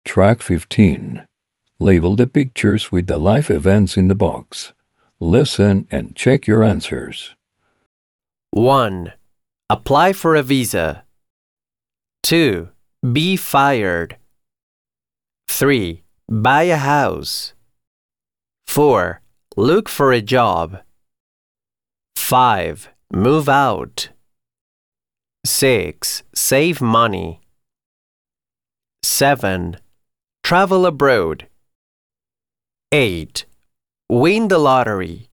Track 15. Label the pictures with the life events in the box. Listen and check your answers. 1. Apply for a visa. 2. Be fired. 3. Buy a house. 4. Look for a job. 5. Move out. 6. Save money. 7. Travel abroad. 8. Win the lottery.